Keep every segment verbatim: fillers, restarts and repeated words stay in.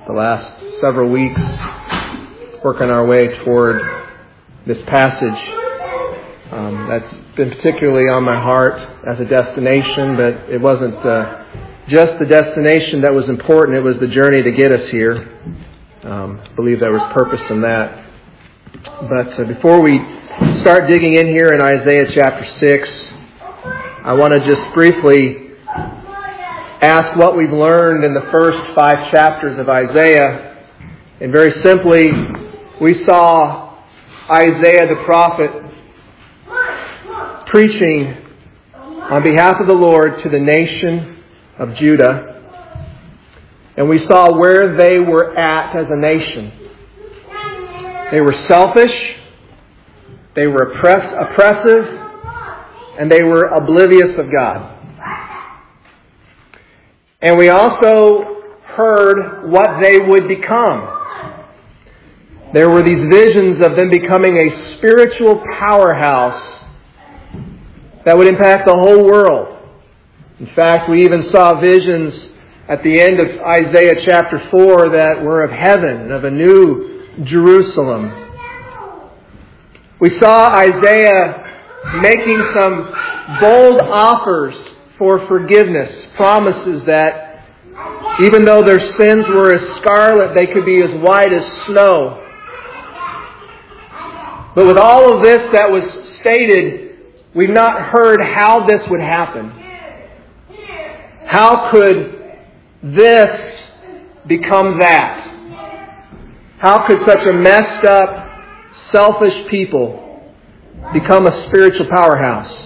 the last several weeks, working our way toward this passage. Um, that's been particularly on my heart as a destination, but it wasn't uh, just the destination that was important, it was the journey to get us here. Um, I believe there was purpose in that. But uh, before we start digging in here in Isaiah chapter six, I want to just briefly ask what we've learned in the first five chapters of Isaiah. And very simply, we saw Isaiah the prophet preaching on behalf of the Lord to the nation of Judah. And we saw where they were at as a nation. They were selfish, they were oppress- oppressive, and they were oblivious of God. And we also heard what they would become. There were these visions of them becoming a spiritual powerhouse that would impact the whole world. In fact, we even saw visions at the end of Isaiah chapter four that were of heaven, of a new Jerusalem. We saw Isaiah making some bold offers for forgiveness, promises that even though their sins were as scarlet, they could be as white as snow. But with all of this that was stated, we've not heard how this would happen. How could this become that? How could such a messed up, selfish people become a spiritual powerhouse?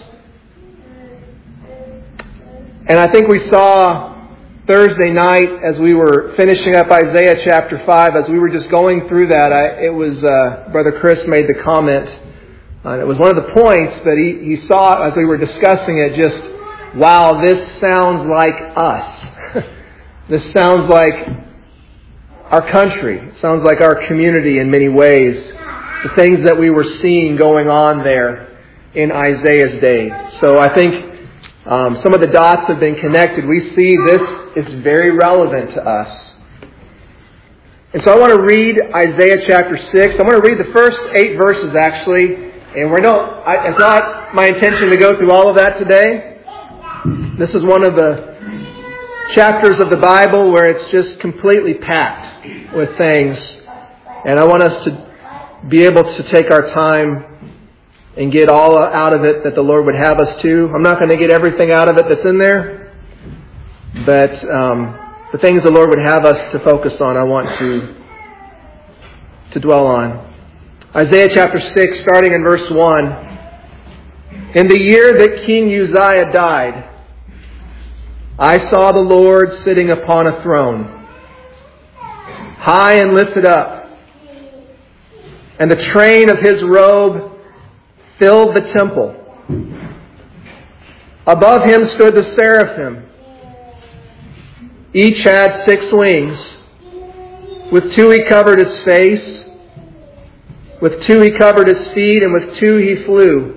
And I think we saw Thursday night as we were finishing up Isaiah chapter five, as we were just going through that, I, it was uh, Brother Chris made the comment. Uh, it was one of the points that he, he saw as we were discussing it, just, wow, this sounds like us. This sounds like our country. It sounds like our community in many ways. The things that we were seeing going on there in Isaiah's days. So I think um, some of the dots have been connected. We see this is very relevant to us. And so I want to read Isaiah chapter six. I want to read the first eight verses actually. And we don't, I, it's not my intention to go through all of that today. This is one of the chapters of the Bible where it's just completely packed with things. And I want us to be able to take our time and get all out of it that the Lord would have us to. I'm not going to get everything out of it that's in there. But um, the things the Lord would have us to focus on, I want to, to dwell on. Isaiah chapter six, starting in verse one. In the year that King Uzziah died, I saw the Lord sitting upon a throne, high and lifted up, and the train of His robe filled the temple. Above Him stood the seraphim. Each had six wings. With two He covered His face, with two He covered His feet, and with two He flew.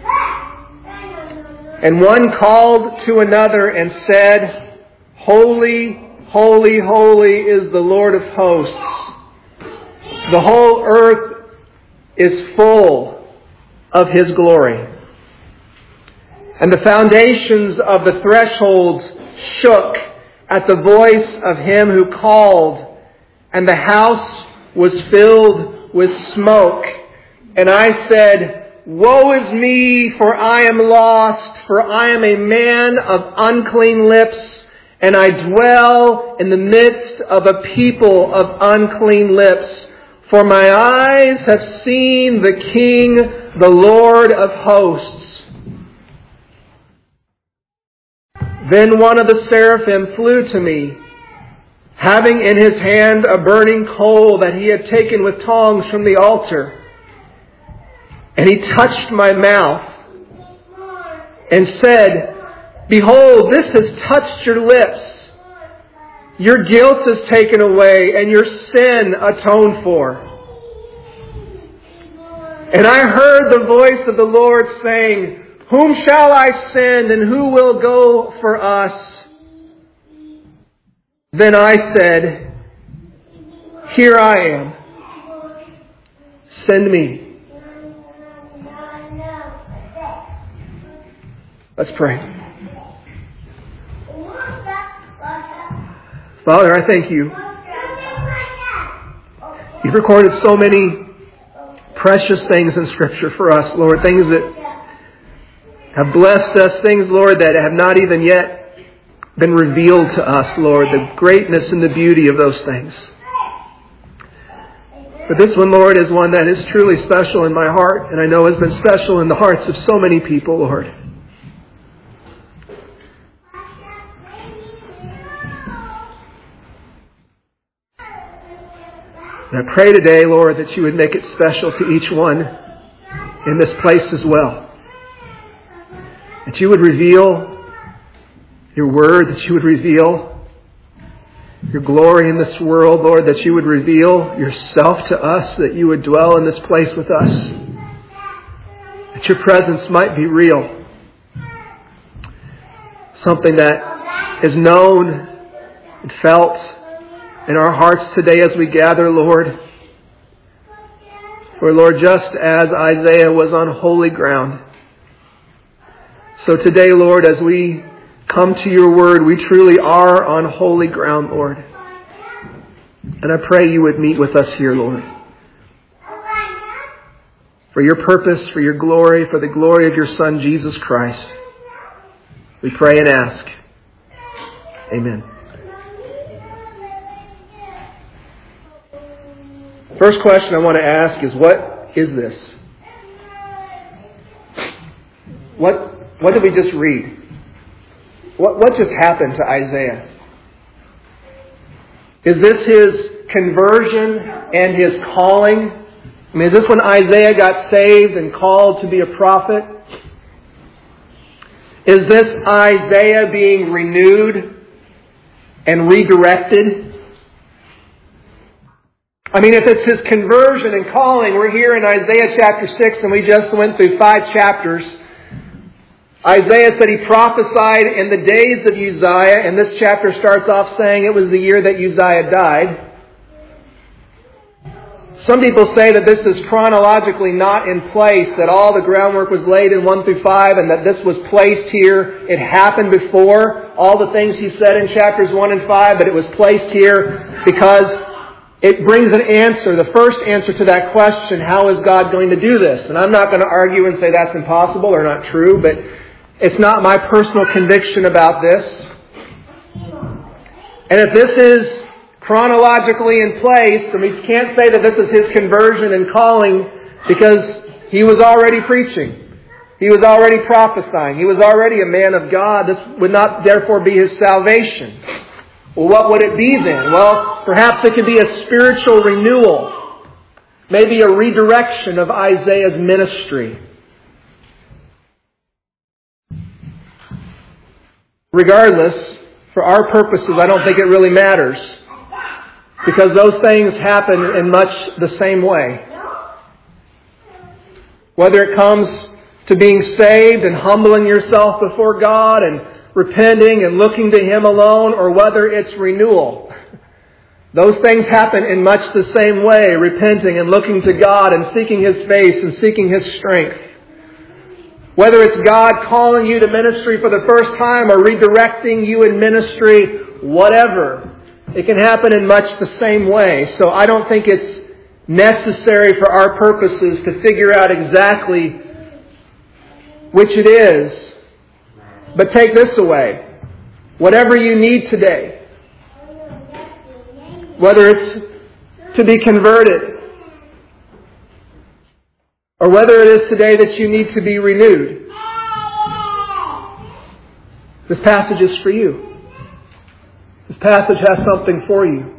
And one called to another and said, Holy, holy, holy is the Lord of hosts. The whole earth is full of His glory. And the foundations of the thresholds shook at the voice of Him who called, and the house was filled with smoke. And I said, Woe is me, for I am lost, for I am a man of unclean lips, and I dwell in the midst of a people of unclean lips. For my eyes have seen the King, the Lord of hosts. Then one of the seraphim flew to me, having in his hand a burning coal that he had taken with tongs from the altar. And he touched my mouth and said, Behold, this has touched your lips. Your guilt is taken away and your sin atoned for. And I heard the voice of the Lord saying, Whom shall I send, and who will go for us? Then I said, Here I am. Send me. Let's pray. Father, I thank you. You've recorded so many precious things in Scripture for us, Lord. Things that have blessed us. Things, Lord, that have not even yet been revealed to us, Lord. The greatness and the beauty of those things. But this one, Lord, is one that is truly special in my heart, and I know has been special in the hearts of so many people, Lord. And I pray today, Lord, that you would make it special to each one in this place as well. That you would reveal your word, that you would reveal your glory in this world, Lord, that you would reveal yourself to us, that you would dwell in this place with us, that your presence might be real. Something that is known and felt in our hearts today as we gather, Lord. For, Lord, just as Isaiah was on holy ground, so today, Lord, as we come to your word, we truly are on holy ground, Lord. And I pray you would meet with us here, Lord. For your purpose, for your glory, for the glory of your Son, Jesus Christ. We pray and ask. Amen. First question I want to ask is, what is this? What, what did we just read? What, what just happened to Isaiah? Is this his conversion and his calling? I mean, is this when Isaiah got saved and called to be a prophet? Is this Isaiah being renewed and redirected? I mean, if it's his conversion and calling, we're here in Isaiah chapter six and we just went through five chapters. Isaiah said he prophesied in the days of Uzziah, and this chapter starts off saying it was the year that Uzziah died. Some people say that this is chronologically not in place, that all the groundwork was laid in one through five and that this was placed here. It happened before all the things he said in chapters one and five, but it was placed here because it brings an answer, the first answer to that question, how is God going to do this? And I'm not going to argue and say that's impossible or not true, but it's not my personal conviction about this. And if this is chronologically in place, then we can't say that this is his conversion and calling because he was already preaching. He was already prophesying. He was already a man of God. This would not therefore be his salvation. Well, what would it be then? Well, perhaps it could be a spiritual renewal. Maybe a redirection of Isaiah's ministry. Regardless, for our purposes, I don't think it really matters. Because those things happen in much the same way. Whether it comes to being saved and humbling yourself before God and repenting and looking to Him alone, or whether it's renewal. Those things happen in much the same way, repenting and looking to God and seeking His face and seeking His strength. Whether it's God calling you to ministry for the first time or redirecting you in ministry, whatever, it can happen in much the same way. So I don't think it's necessary for our purposes to figure out exactly which it is. But take this away. Whatever you need today, whether it's to be converted, or whether it is today that you need to be renewed, this passage is for you. This passage has something for you.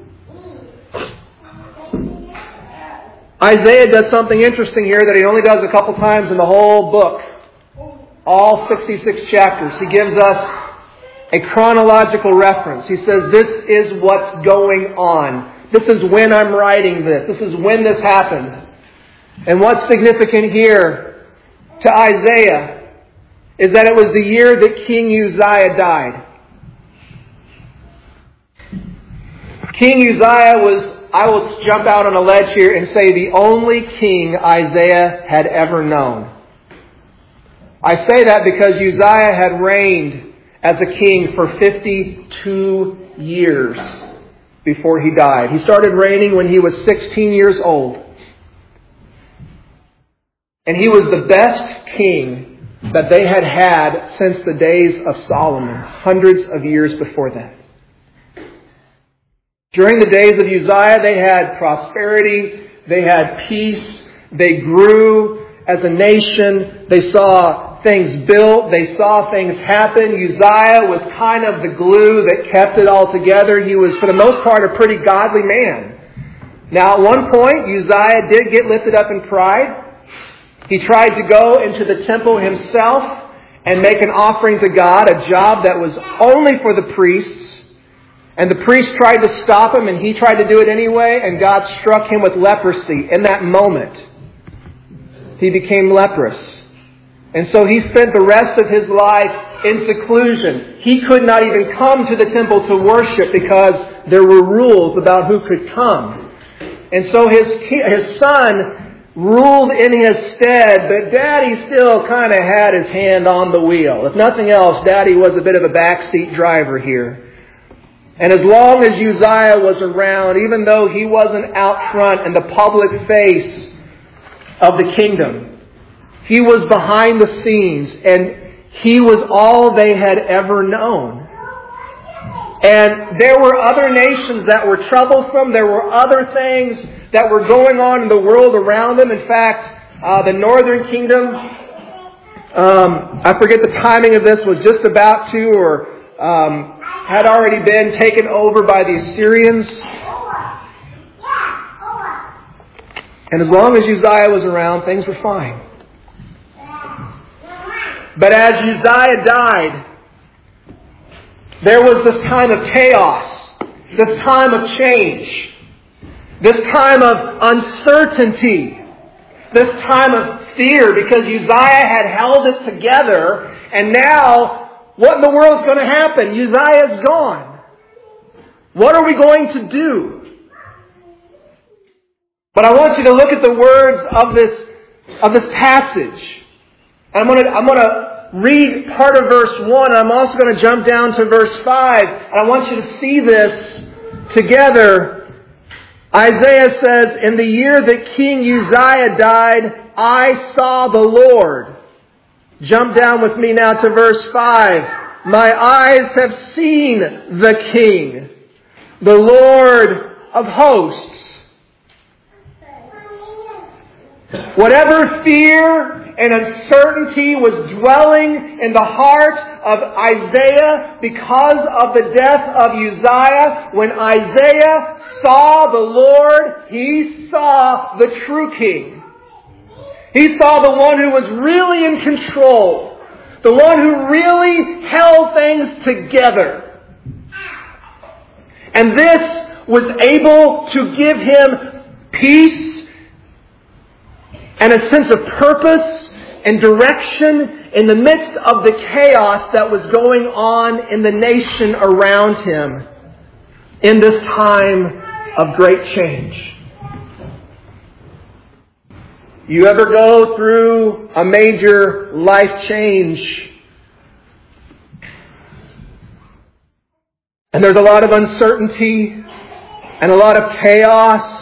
Isaiah does something interesting here that he only does a couple times in the whole book. All sixty-six chapters. He gives us a chronological reference. He says, this is what's going on. This is when I'm writing this. This is when this happened. And what's significant here to Isaiah is that it was the year that King Uzziah died. King Uzziah was I will jump out on a ledge here and say the only king Isaiah had ever known. I say that because Uzziah had reigned as a king for fifty-two years before he died. He started reigning when he was sixteen years old. And he was the best king that they had had since the days of Solomon, hundreds of years before that. During the days of Uzziah, they had prosperity, they had peace, they grew as a nation, they saw things built, they saw things happen. Uzziah was kind of the glue that kept it all together. He was, for the most part, a pretty godly man. Now, at one point, Uzziah did get lifted up in pride. He tried to go into the temple himself and make an offering to God, a job that was only for the priests. And the priest tried to stop him, and he tried to do it anyway, and God struck him with leprosy. In that moment, he became leprous. And so he spent the rest of his life in seclusion. He could not even come to the temple to worship because there were rules about who could come. And so his, his son ruled in his stead, but Daddy still kind of had his hand on the wheel. If nothing else, Daddy was a bit of a backseat driver here. And as long as Uzziah was around, even though he wasn't out front in the public face of the kingdom, he was behind the scenes, and he was all they had ever known. And there were other nations that were troublesome. There were other things that were going on in the world around them. In fact, uh, the northern kingdom, um, I forget the timing of this, was just about to or um, had already been taken over by the Assyrians. And as long as Uzziah was around, things were fine. But as Uzziah died, there was this time of chaos, this time of change, this time of uncertainty, this time of fear, because Uzziah had held it together, and now, what in the world's going to happen? Uzziah's gone. What are we going to do? But I want you to look at the words of this of this passage. And I'm going to I'm going to read part of verse one. And I'm also going to jump down to verse five. And I want you to see this together. Isaiah says, "In the year that King Uzziah died, I saw the Lord." Jump down with me now to verse five. "My eyes have seen the King, the Lord of hosts." Whatever fear and uncertainty was dwelling in the heart of Isaiah because of the death of Uzziah, when Isaiah saw the Lord, he saw the true King. He saw the one who was really in control. The one who really held things together. And this was able to give him peace and a sense of purpose and direction in the midst of the chaos that was going on in the nation around him in this time of great change. You ever go through a major life change, and there's a lot of uncertainty and a lot of chaos,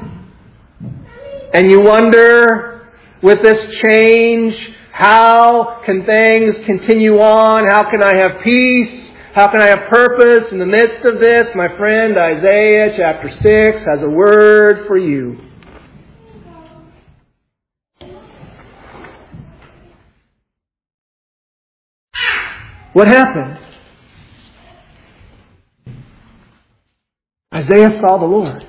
and you wonder, with this change, how can things continue on? How can I have peace? How can I have purpose in the midst of this? My friend, Isaiah chapter six has a word for you. What happened? Isaiah saw the Lord.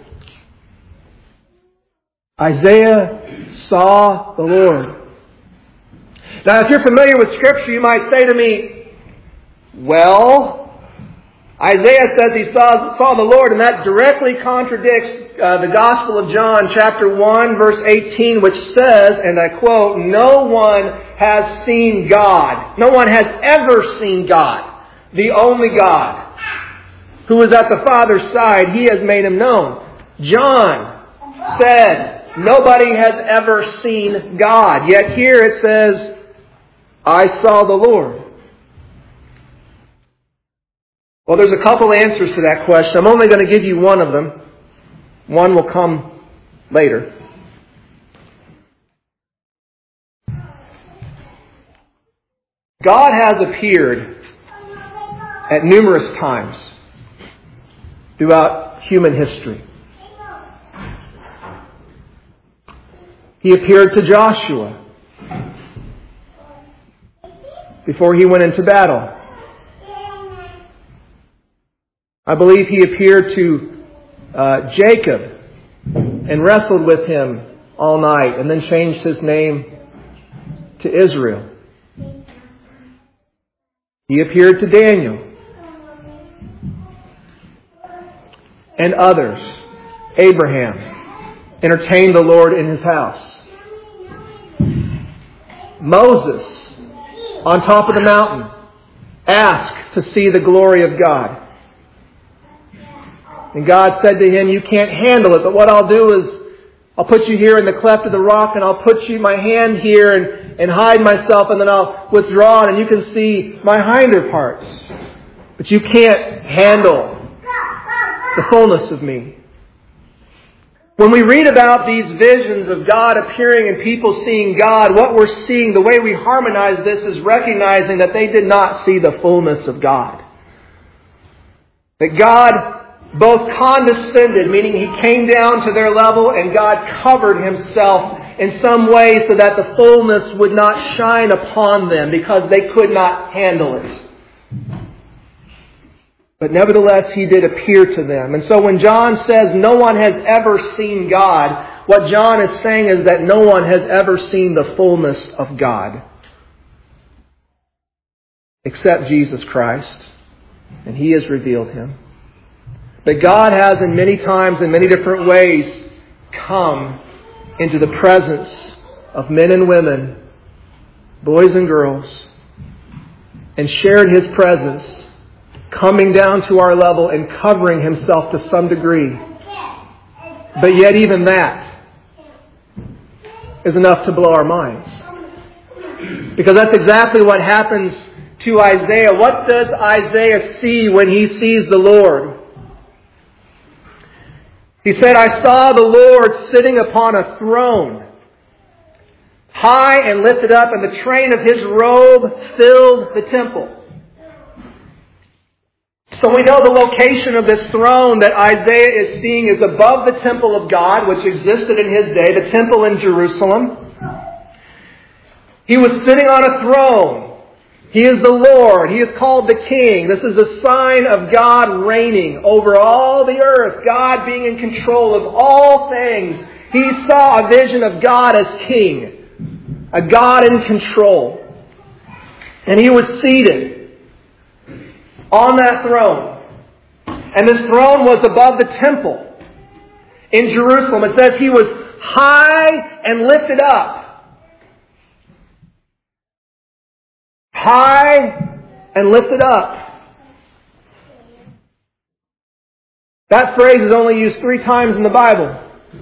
Isaiah saw the Lord. Now, if you're familiar with Scripture, you might say to me, well, Isaiah says he saw, saw the Lord, and that directly contradicts uh, the Gospel of John, chapter one, verse eighteen, which says, and I quote, "No one has seen God. No one has ever seen God, the only God, who is at the Father's side. He has made Him known." John said, nobody has ever seen God. Yet here it says, I saw the Lord. Well, there's a couple answers to that question. I'm only going to give you one of them. One will come later. God has appeared at numerous times throughout human history. He appeared to Joshua before he went into battle. I believe He appeared to uh, Jacob and wrestled with him all night and then changed his name to Israel. He appeared to Daniel and others. Abraham entertained the Lord in his house. Moses, on top of the mountain, asked to see the glory of God. And God said to him, you can't handle it, but what I'll do is I'll put you here in the cleft of the rock and I'll put you my hand here and, and hide myself and then I'll withdraw it and you can see my hinder parts. But you can't handle the fullness of me. When we read about these visions of God appearing and people seeing God, what we're seeing, the way we harmonize this is recognizing that they did not see the fullness of God. That God both condescended, meaning He came down to their level, and God covered Himself in some way so that the fullness would not shine upon them because they could not handle it. But nevertheless, He did appear to them. And so when John says no one has ever seen God, what John is saying is that no one has ever seen the fullness of God except Jesus Christ. And He has revealed Him. That God has in many times, in many different ways, come into the presence of men and women, boys and girls, and shared His presence, coming down to our level and covering Himself to some degree. But yet even that is enough to blow our minds. Because that's exactly what happens to Isaiah. What does Isaiah see when he sees the Lord? He said, I saw the Lord sitting upon a throne, high and lifted up, and the train of His robe filled the temple. So we know the location of this throne that Isaiah is seeing is above the temple of God, which existed in his day, the temple in Jerusalem. He was sitting on a throne. He is the Lord. He is called the King. This is a sign of God reigning over all the earth, God being in control of all things. He saw a vision of God as King, a God in control. And He was seated on that throne. And this throne was above the temple in Jerusalem. It says He was high and lifted up. High and lifted up. That phrase is only used three times in the Bible.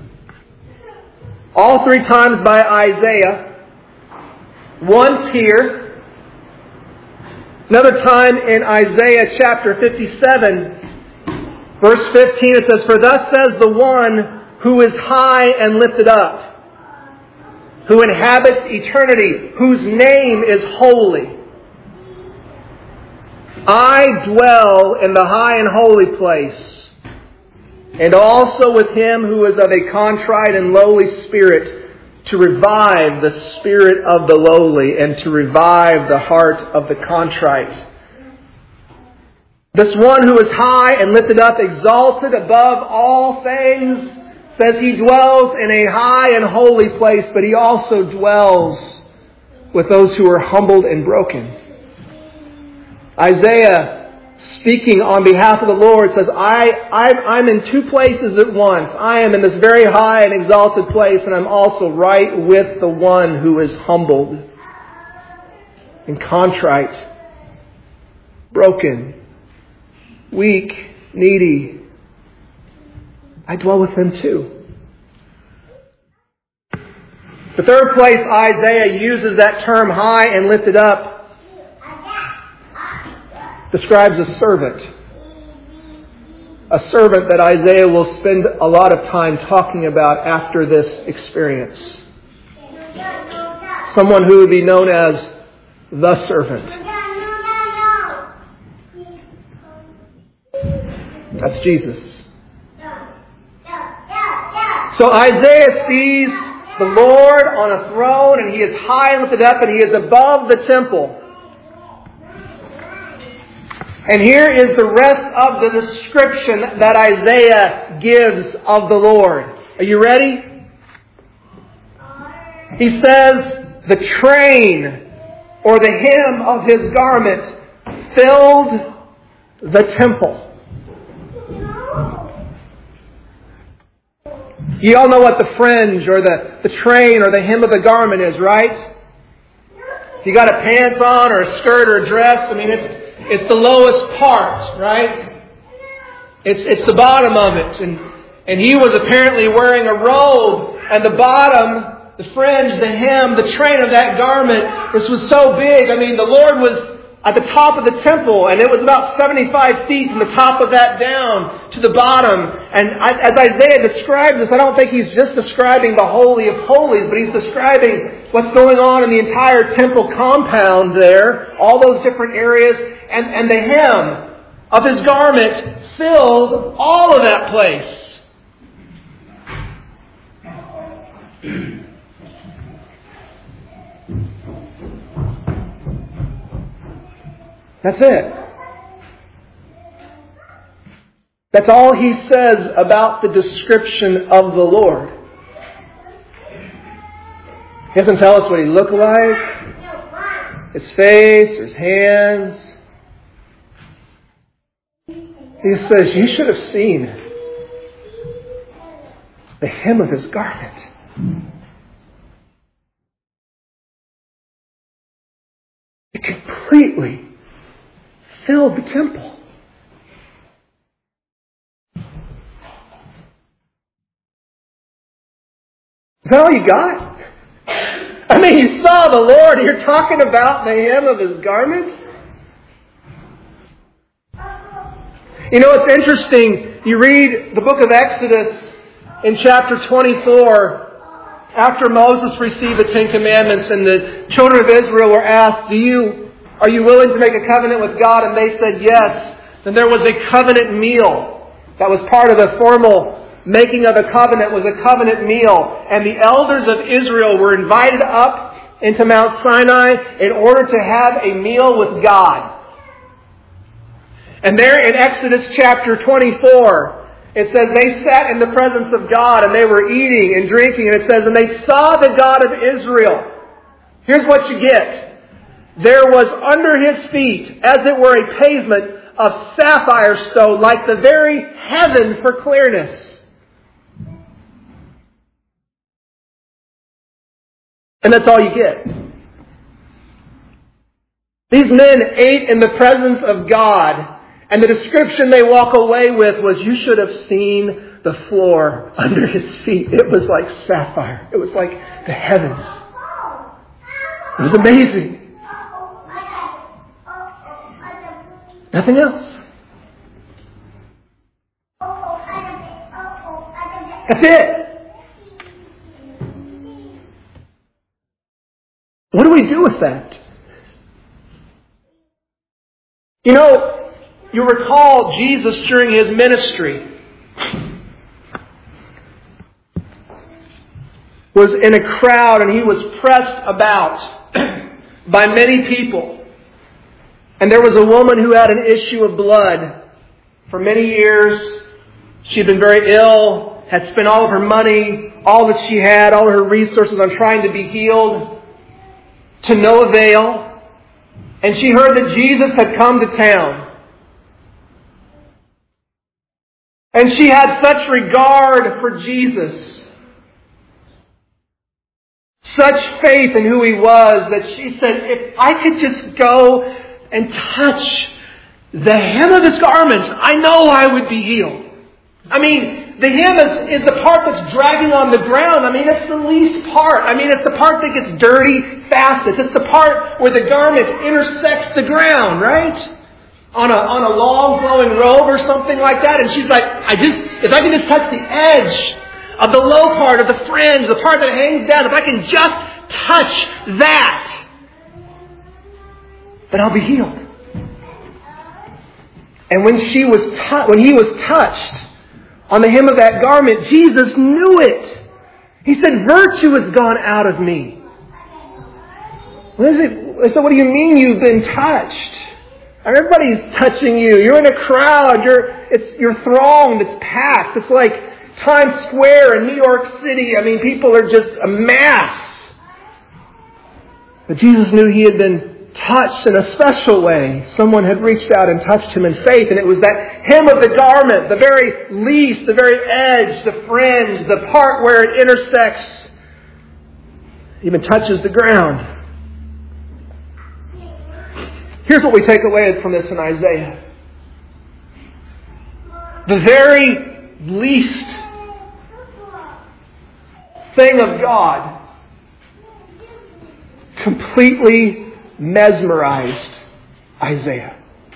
All three times by Isaiah. Once here. Another time in Isaiah chapter fifty-seven, verse fifteen, it says, For thus says the one who is high and lifted up, who inhabits eternity, whose name is holy. I dwell in the high and holy place, and also with him who is of a contrite and lowly spirit, to revive the spirit of the lowly and to revive the heart of the contrite. This one who is high and lifted up, exalted above all things, says He dwells in a high and holy place, but He also dwells with those who are humbled and broken. Isaiah, speaking on behalf of the Lord, says, I, I, I'm in two places at once. I am in this very high and exalted place, and I'm also right with the one who is humbled and contrite, broken, weak, needy. I dwell with them too. The third place Isaiah uses that term high and lifted up describes a servant. A servant that Isaiah will spend a lot of time talking about after this experience. Someone who would be known as the servant. That's Jesus. So Isaiah sees the Lord on a throne, and He is high and lifted up, and He is above the temple. And here is the rest of the description that Isaiah gives of the Lord. Are you ready? He says, the train or the hem of His garment filled the temple. You all know what the fringe or the, the train or the hem of the garment is, right? If you got a pants on or a skirt or a dress, I mean, it's it's the lowest part, right? It's it's the bottom of it. And, and he was apparently wearing a robe, and the bottom, the fringe, the hem, the train of that garment, this was so big. I mean, the Lord was at the top of the temple, and it was about seventy-five feet from the top of that down to the bottom. And as Isaiah describes this, I don't think he's just describing the Holy of Holies, but he's describing what's going on in the entire temple compound there, all those different areas, and, and the hem of His garment filled all of that place. That's it. That's all he says about the description of the Lord. He doesn't tell us what He looked like, His face, or His hands. He says, you should have seen the hem of His garment. It completely filled the temple. Is that all you got? I mean, you saw the Lord. You're talking about the hem of His garment? You know, it's interesting. You read the book of Exodus in chapter twenty-four. After Moses received the Ten Commandments and the children of Israel were asked, Do you, are you willing to make a covenant with God? And they said yes. Then there was a covenant meal. That was part of the formal making of the covenant, was a covenant meal. And the elders of Israel were invited up into Mount Sinai in order to have a meal with God. And there in Exodus chapter twenty-four, it says they sat in the presence of God and they were eating and drinking. And it says, and they saw the God of Israel. Here's what you get. There was under His feet, as it were, a pavement of sapphire stone, like the very heaven for clearness. And that's all you get. These men ate in the presence of God. And the description they walk away with was, you should have seen the floor under His feet. It was like sapphire. It was like the heavens. It was amazing. Nothing else. That's it. What do we do with that? You know, you recall Jesus during His ministry was in a crowd and He was pressed about by many people. And there was a woman who had an issue of blood for many years. She had been very ill, had spent all of her money, all that she had, all of her resources on trying to be healed, to no avail. And she heard that Jesus had come to town. And she had such regard for Jesus, such faith in who He was, that she said, if I could just go and touch the hem of His garment, I know I would be healed. I mean, The hem is, is the part that's dragging on the ground. I mean, it's the least part. I mean, it's the part that gets dirty fastest. It's the part where the garment intersects the ground, right? On a, on a long flowing robe or something like that. And she's like, I just, if I can just touch the edge of the low part of the fringe, the part that hangs down, if I can just touch that, then I'll be healed. And when she was tu- when he was touched on the hem of that garment, Jesus knew it. He said, virtue has gone out of me. What is it? So what do you mean you've been touched? Everybody's touching you. You're in a crowd. You're it's you're thronged. It's packed. It's like Times Square in New York City. I mean, people are just a mass. But Jesus knew he had been touched in a special way. Someone had reached out and touched him in faith, and it was that hem of the garment, the very least, the very edge, the fringe, the part where it intersects, even touches the ground. Here's what we take away from this in Isaiah. The very least thing of God completely mesmerized Isaiah.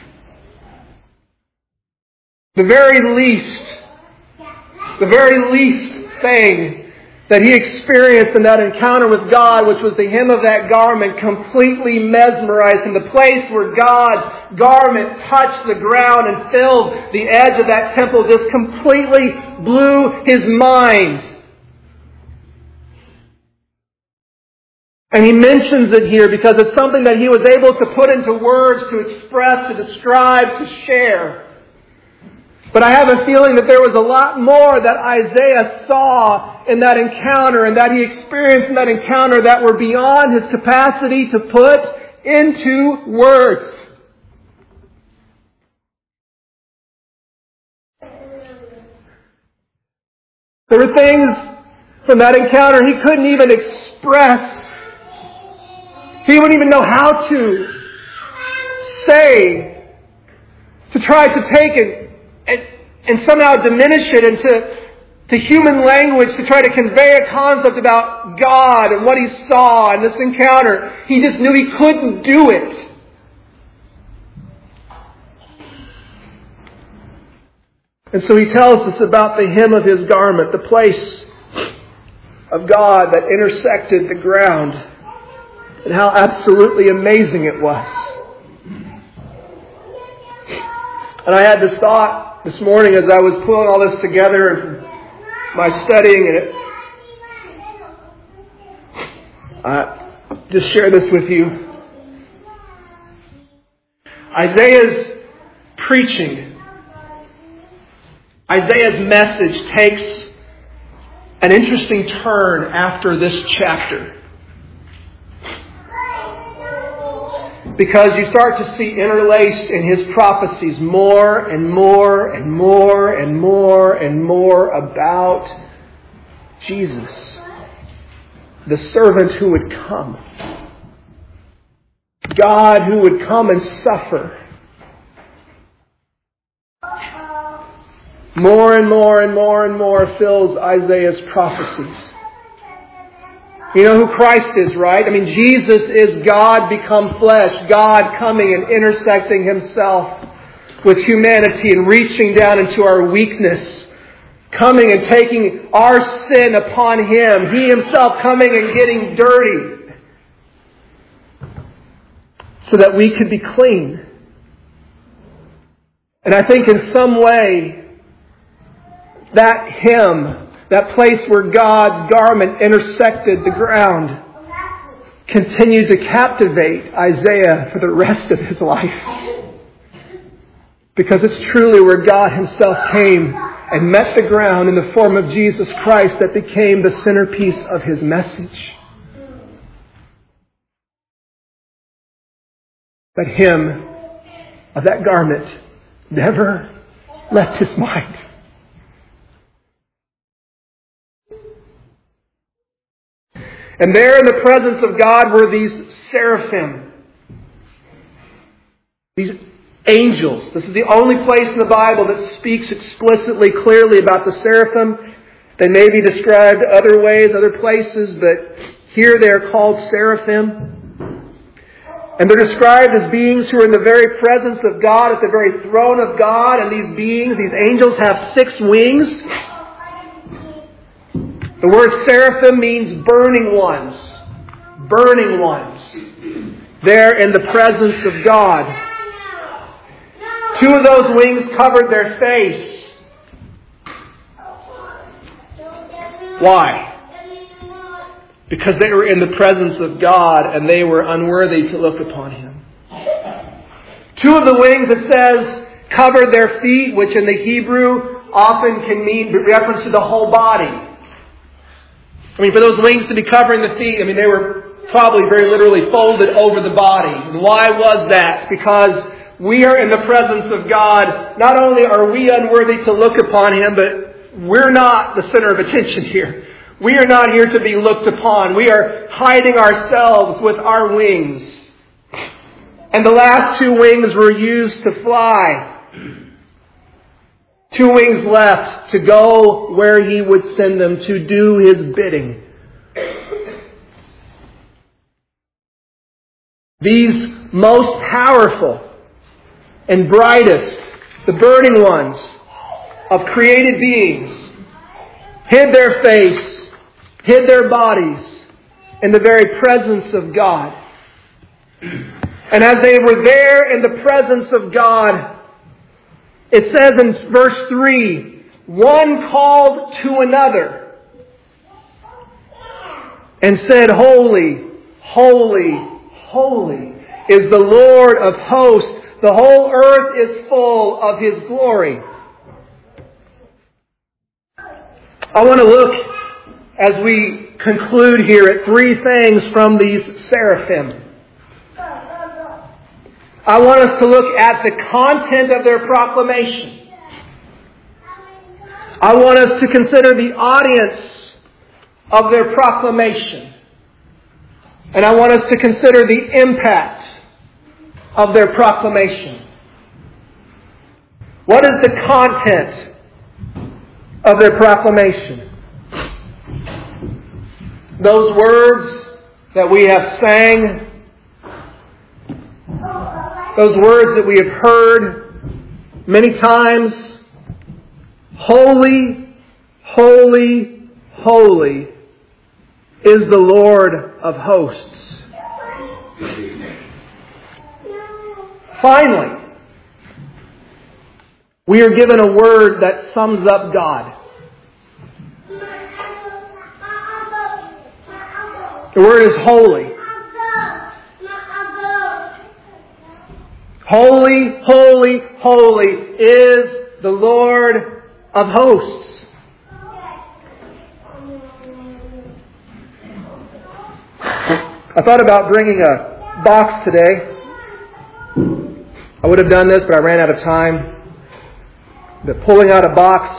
The very least, the very least thing that he experienced in that encounter with God, which was the hem of that garment, completely mesmerized him. The place where God's garment touched the ground and filled the edge of that temple just completely blew his mind. And he mentions it here because it's something that he was able to put into words, to express, to describe, to share. But I have a feeling that there was a lot more that Isaiah saw in that encounter and that he experienced in that encounter that were beyond his capacity to put into words. There were things from that encounter he couldn't even express. He wouldn't even know how to say, to try to take it and, and somehow diminish it into to human language, to try to convey a concept about God and what he saw in this encounter. He just knew he couldn't do it. And so he tells us about the hem of his garment, the place of God that intersected the ground. And how absolutely amazing it was. And I had this thought this morning as I was pulling all this together and my studying, and it, uh, just share this with you. Isaiah's preaching, Isaiah's message takes an interesting turn after this chapter. Because you start to see interlaced in his prophecies more and more and more and more and more about Jesus, the servant who would come. God who would come and suffer. More and more and more and more fills Isaiah's prophecies. You know who Christ is, right? I mean, Jesus is God become flesh. God coming and intersecting himself with humanity and reaching down into our weakness. Coming and taking our sin upon him. He himself coming and getting dirty. So that we could be clean. And I think in some way, that hymn, that place where God's garment intersected the ground, continued to captivate Isaiah for the rest of his life. Because it's truly where God himself came and met the ground in the form of Jesus Christ that became the centerpiece of his message. That hymn of that garment never left his mind. And there in the presence of God were these seraphim. These angels. This is the only place in the Bible that speaks explicitly, clearly about the seraphim. They may be described other ways, other places, but here they are called seraphim. And they're described as beings who are in the very presence of God, at the very throne of God. And these beings, these angels, have six wings. The word seraphim means burning ones. Burning ones. They're in the presence of God. Two of those wings covered their face. Why? Because they were in the presence of God and they were unworthy to look upon Him. Two of the wings, it says, covered their feet, which in the Hebrew often can mean reference to the whole body. I mean, for those wings to be covering the feet, I mean, they were probably very literally folded over the body. And why was that? Because we are in the presence of God. Not only are we unworthy to look upon Him, but we're not the center of attention here. We are not here to be looked upon. We are hiding ourselves with our wings. And the last two wings were used to fly. Two wings left to go where He would send them, to do His bidding. These most powerful and brightest, the burning ones of created beings, hid their face, hid their bodies in the very presence of God. And as they were there in the presence of God, it says in verse three, one called to another and said, Holy, holy, holy is the Lord of hosts. The whole earth is full of His glory. I want to look, as we conclude here, at three things from these seraphim. I want us to look at the content of their proclamation. I want us to consider the audience of their proclamation. And I want us to consider the impact of their proclamation. What is the content of their proclamation? Those words that we have sang, those words that we have heard many times, holy, holy, holy is the Lord of hosts. Finally, we are given a word that sums up God. The word is holy. Holy, holy, holy is the Lord of hosts. I thought about bringing a box today. I would have done this, but I ran out of time. But pulling out a box.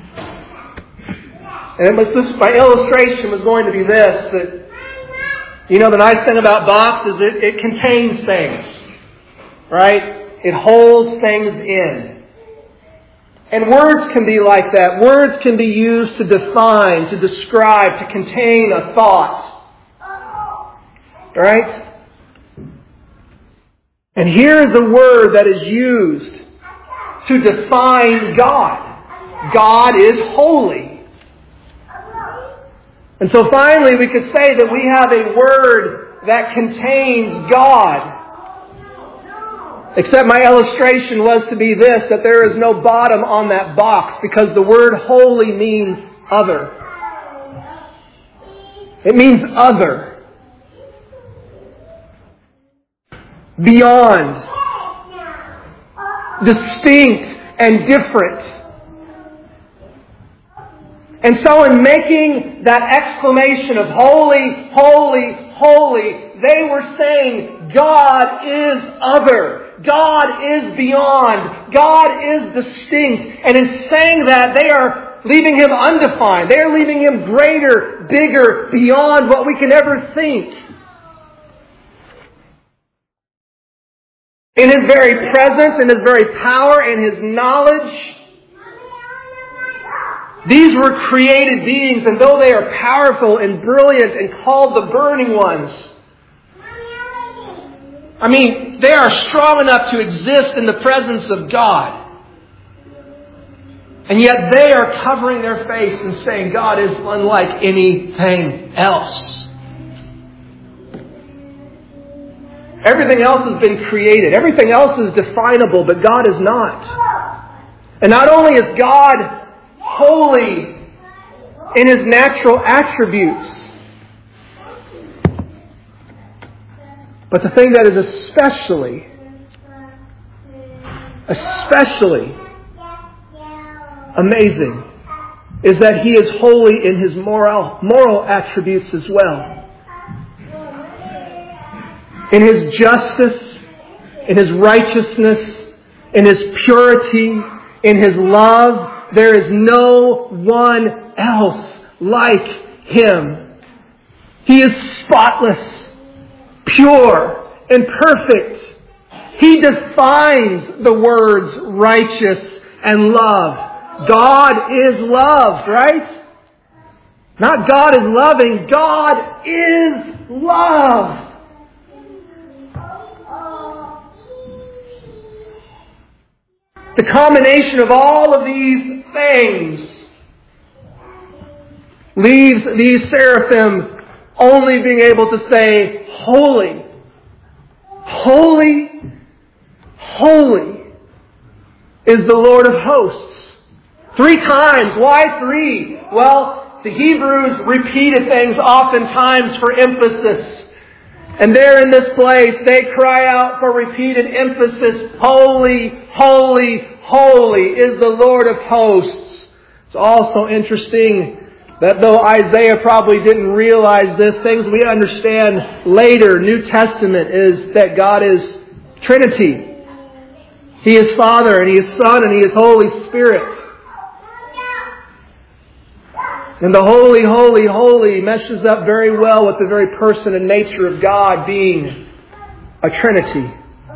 And it was this, my illustration was going to be this, that, you know, the nice thing about boxes, it, it contains things. Right? It holds things in. And words can be like that. Words can be used to define, to describe, to contain a thought. Right? And here is a word that is used to define God. God is holy. And so finally we could say that we have a word that contains God. Except my illustration was to be this, that there is no bottom on that box, because the word holy means other. It means other. Beyond. Distinct and different. And so in making that exclamation of holy, holy, holy, they were saying God is other. God is beyond. God is distinct. And in saying that, they are leaving Him undefined. They are leaving Him greater, bigger, beyond what we can ever think. In His very presence, in His very power, in His knowledge. These were created beings, and though they are powerful and brilliant and called the burning ones, I mean, they are strong enough to exist in the presence of God. And yet they are covering their face and saying God is unlike anything else. Everything else has been created. Everything else is definable, but God is not. And not only is God holy in His natural attributes, but the thing that is especially, especially amazing is that He is holy in His moral, moral attributes as well. In His justice, in His righteousness, in His purity, in His love, there is no one else like Him. He is spotless, pure, and perfect. He defines the words righteous and love. God is love, right? Not God is loving, God is love. The combination of all of these things leaves these seraphim only being able to say, holy, holy, holy is the Lord of hosts. Three times. Why three? Well, the Hebrews repeated things oftentimes for emphasis. And there in this place, they cry out for repeated emphasis, holy, holy, holy is the Lord of hosts. It's also interesting that though Isaiah probably didn't realize this, things we understand later, New Testament, is that God is Trinity. He is Father, and He is Son, and He is Holy Spirit. And the holy, holy, holy meshes up very well with the very person and nature of God being a Trinity.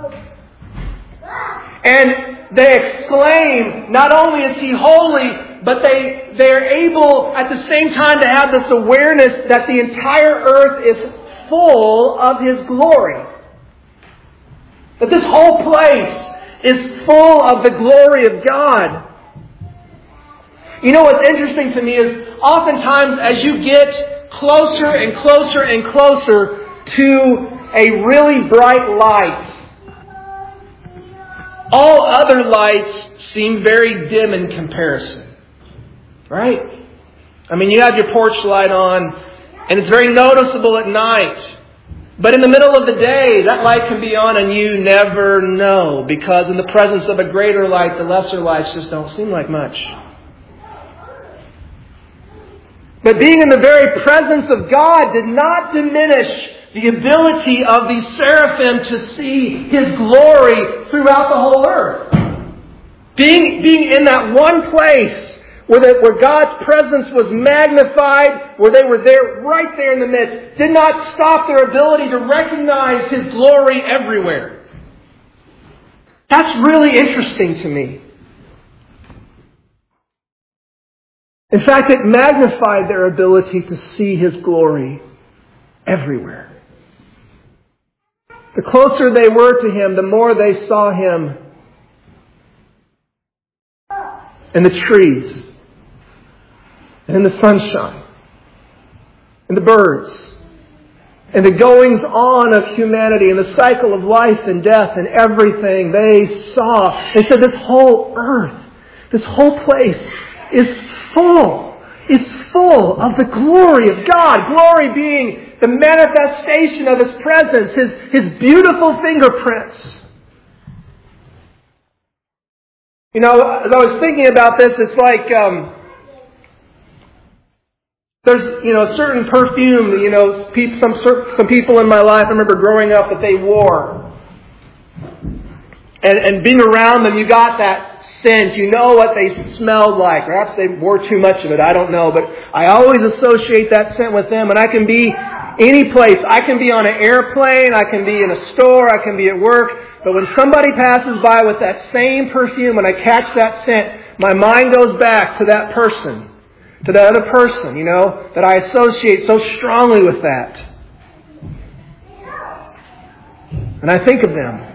And they exclaim, not only is He holy, but they, they're able at the same time to have this awareness that the entire earth is full of His glory. That this whole place is full of the glory of God. You know what's interesting to me is oftentimes as you get closer and closer and closer to a really bright light, all other lights seem very dim in comparison. Right? I mean, you have your porch light on, and it's very noticeable at night. But in the middle of the day, that light can be on and you never know, because in the presence of a greater light, the lesser lights just don't seem like much. But being in the very presence of God did not diminish the ability of these seraphim to see His glory throughout the whole earth. Being, being in that one place where, the, where God's presence was magnified, where they were there, right there in the midst, did not stop their ability to recognize His glory everywhere. That's really interesting to me. In fact, it magnified their ability to see His glory everywhere. The closer they were to Him, the more they saw Him in the trees, and in the sunshine, and the birds, and the goings on of humanity, and the cycle of life and death, and everything they saw. They said this whole earth, this whole place is full, is full of the glory of God. Glory being the manifestation of His presence, His, His beautiful fingerprints. You know, as I was thinking about this, it's like um, there's, you know, a certain perfume, you know, some some people in my life, I remember growing up, that they wore. And, and being around them, you got that scent. You know what they smelled like. Perhaps they wore too much of it. I don't know. But I always associate that scent with them. And I can be any place. I can be on an airplane. I can be in a store. I can be at work. But when somebody passes by with that same perfume and I catch that scent, my mind goes back to that person, to that other person, you know, that I associate so strongly with that. And I think of them.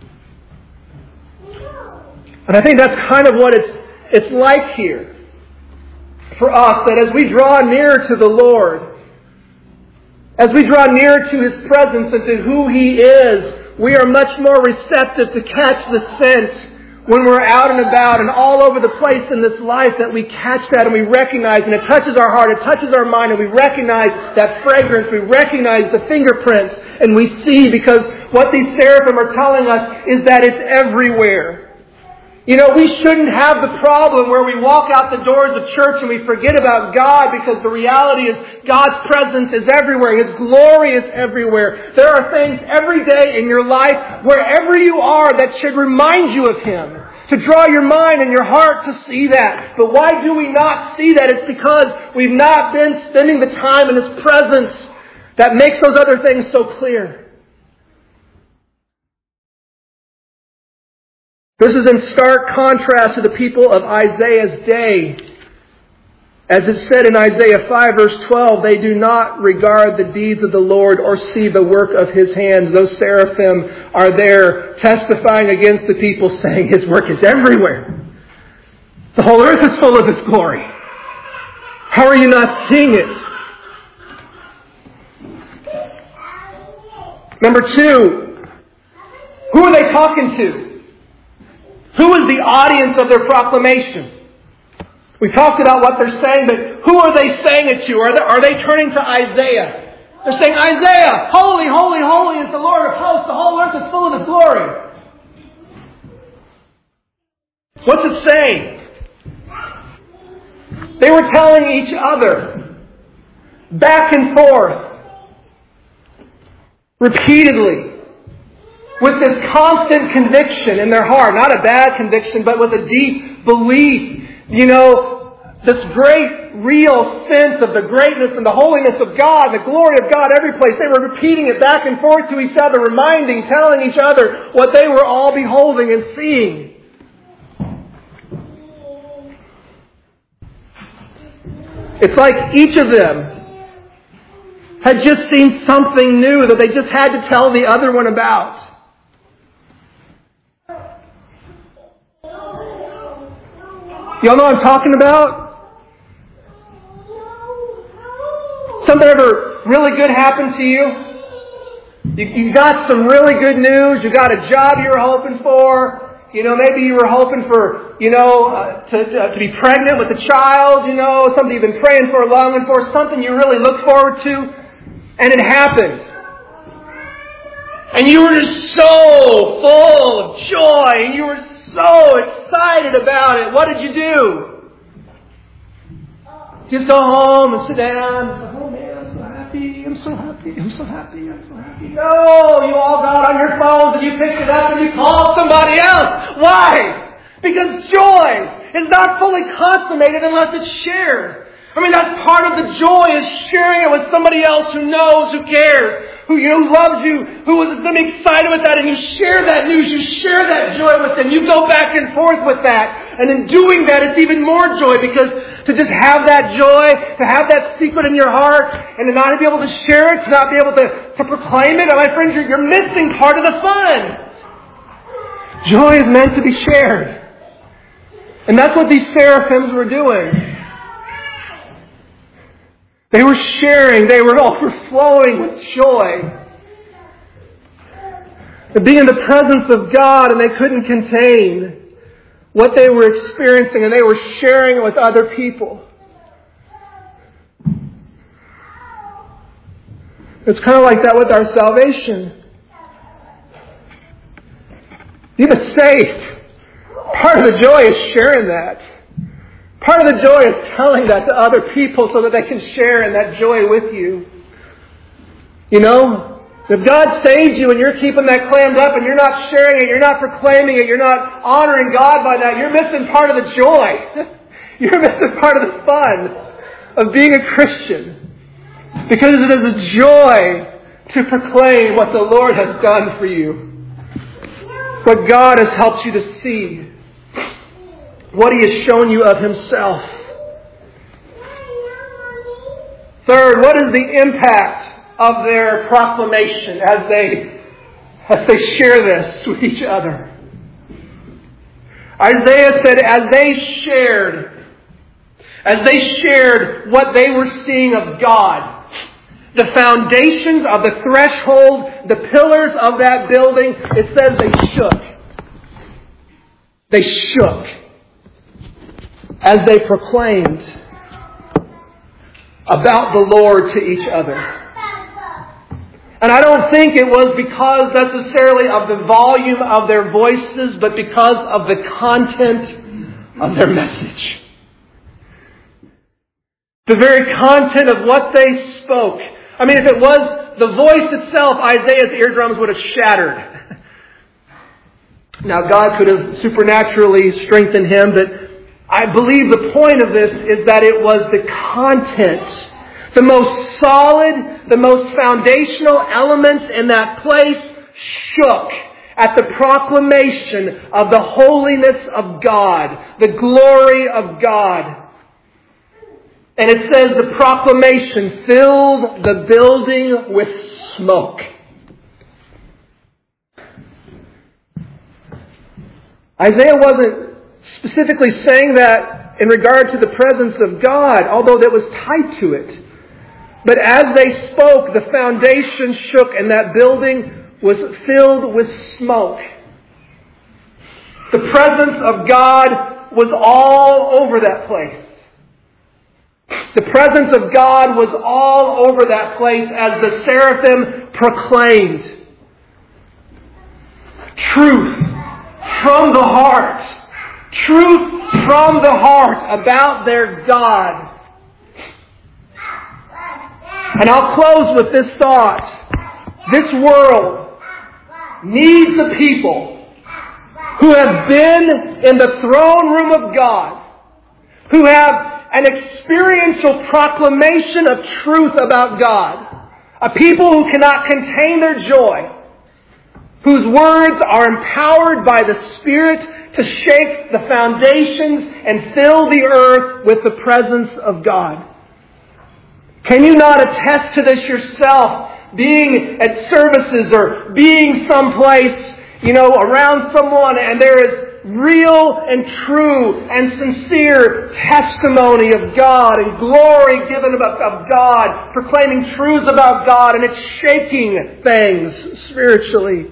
And I think that's kind of what it's, it's like here for us, that as we draw nearer to the Lord, as we draw nearer to His presence and to who He is, we are much more receptive to catch the scent when we're out and about and all over the place in this life, that we catch that and we recognize, and it touches our heart, it touches our mind, and we recognize that fragrance, we recognize the fingerprints, and we see, because what these seraphim are telling us is that it's everywhere. You know, we shouldn't have the problem where we walk out the doors of church and we forget about God, because the reality is God's presence is everywhere. His glory is everywhere. There are things every day in your life, wherever you are, that should remind you of Him. To draw your mind and your heart to see that. But why do we not see that? It's because we've not been spending the time in His presence that makes those other things so clear. This is in stark contrast to the people of Isaiah's day. As it said in Isaiah five verse twelve, they do not regard the deeds of the Lord or see the work of His hands. Those seraphim are there testifying against the people, saying His work is everywhere. The whole earth is full of His glory. How are you not seeing it? Number two, who are they talking to? Who is the audience of their proclamation? We talked about what they're saying, but who are they saying it to? Are they, are they turning to Isaiah? They're saying, Isaiah, holy, holy, holy is the Lord of hosts. The whole earth is full of His glory. What's it saying? They were telling each other, back and forth, repeatedly, with this constant conviction in their heart. Not a bad conviction, but with a deep belief. You know, this great, real sense of the greatness and the holiness of God, the glory of God every place. They were repeating it back and forth to each other, reminding, telling each other what they were all beholding and seeing. It's like each of them had just seen something new that they just had to tell the other one about. Y'all know what I'm talking about? Something ever really good happened to you? You, you got some really good news. You got a job you were hoping for. You know, maybe you were hoping for, you know, uh, to, to, to be pregnant with a child, you know, something you've been praying for, longing for, something you really look forward to. And it happened. And you were just so full of joy. And you were so excited about it. What did you do? Just go home and sit down. Oh man, I'm so happy. I'm so happy. I'm so happy. I'm so happy. No, you all got on your phones and you picked it up and you called somebody else. Why? Because joy is not fully consummated unless it's shared. I mean, that's part of the joy, is sharing it with somebody else who knows, who cares, who, you know, loves you, who is going to be excited with that, and you share that news, you share that joy with them, you go back and forth with that. And in doing that, it's even more joy, because to just have that joy, to have that secret in your heart, and to not be able to share it, to not be able to, to proclaim it, my friends, you're, you're missing part of the fun. Joy is meant to be shared. And that's what these seraphims were doing. They were sharing. They were overflowing with joy. To be in the presence of God, and they couldn't contain what they were experiencing, and they were sharing it with other people. It's kind of like that with our salvation. Even saved, part of the joy is sharing that. Part of the joy is telling that to other people so that they can share in that joy with you. You know, if God saves you and you're keeping that clammed up and you're not sharing it, you're not proclaiming it, you're not honoring God by that, you're missing part of the joy. You're missing part of the fun of being a Christian. Because it is a joy to proclaim what the Lord has done for you. what God has helped you to see, what He has shown you of Himself. Third, what is the impact of their proclamation as they, as they share this with each other? Isaiah said, as they shared, as they shared what they were seeing of God, the foundations of the threshold, the pillars of that building, it says they shook. They shook as they proclaimed about the Lord to each other. And I don't think it was because necessarily of the volume of their voices, but because of the content of their message. The very content of what they spoke. I mean, if it was the voice itself, Isaiah's eardrums would have shattered. Now, God could have supernaturally strengthened him, but I believe the point of this is that it was the content, the most solid, the most foundational elements in that place shook at the proclamation of the holiness of God, the glory of God. And it says the proclamation filled the building with smoke. Isaiah wasn't specifically saying that in regard to the presence of God, although that was tied to it. But as they spoke, the foundation shook and that building was filled with smoke. The presence of God was all over that place. The presence of God was all over that place as the seraphim proclaimed truth from the heart. Truth from the heart about their God. And I'll close with this thought. This world needs a people who have been in the throne room of God, who have an experiential proclamation of truth about God. A people who cannot contain their joy, whose words are empowered by the Spirit to shake the foundations and fill the earth with the presence of God. Can you not attest to this yourself, being at services or being someplace, you know, around someone, and there is real and true and sincere testimony of God and glory given of God, proclaiming truths about God, and it's shaking things spiritually.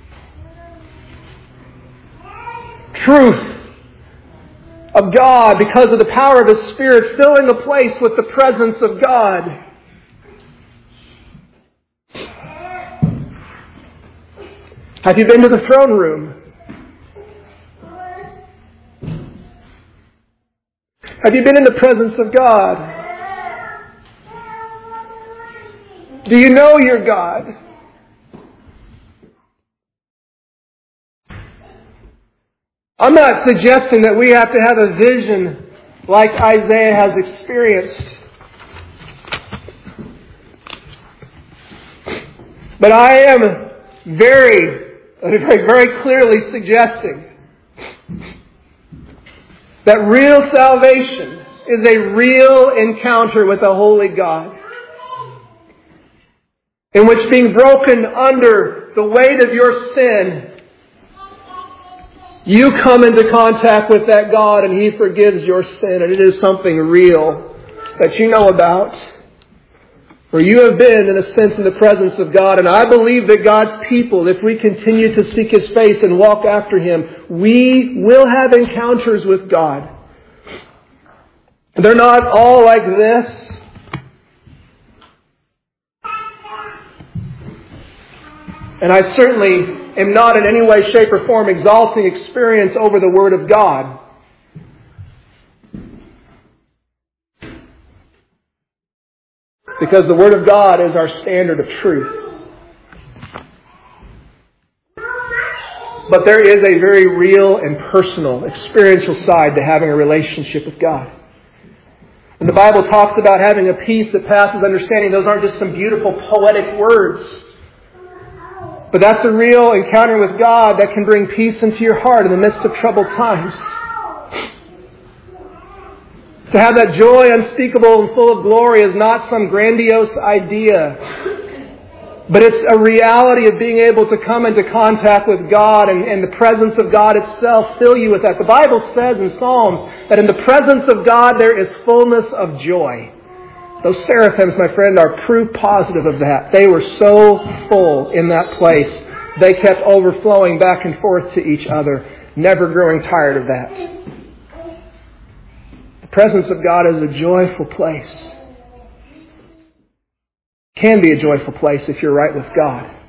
Truth of God because of the power of His Spirit filling the place with the presence of God. Have you been to the throne room? Have you been in the presence of God? Do you know your God? I'm not suggesting that we have to have a vision like Isaiah has experienced. But I am very, very, very clearly suggesting that real salvation is a real encounter with a holy God, in which being broken under the weight of your sin, you come into contact with that God and He forgives your sin, and it is something real that you know about. For you have been, in a sense, in the presence of God. And I believe that God's people, if we continue to seek His face and walk after Him, we will have encounters with God. They're not all like this. And I certainly am not in any way, shape, or form exalting experience over the Word of God. Because the Word of God is our standard of truth. But there is a very real and personal, experiential side to having a relationship with God. And the Bible talks about having a peace that passes understanding. Those aren't just some beautiful poetic words. But that's a real encounter with God that can bring peace into your heart in the midst of troubled times. To have that joy unspeakable and full of glory is not some grandiose idea. But it's a reality of being able to come into contact with God and, and the presence of God itself fill you with that. The Bible says in Psalms that in the presence of God there is fullness of joy. Those seraphims, my friend, are proof positive of that. They were so full in that place. They kept overflowing back and forth to each other, never growing tired of that. The presence of God is a joyful place. Can be a joyful place if you're right with God.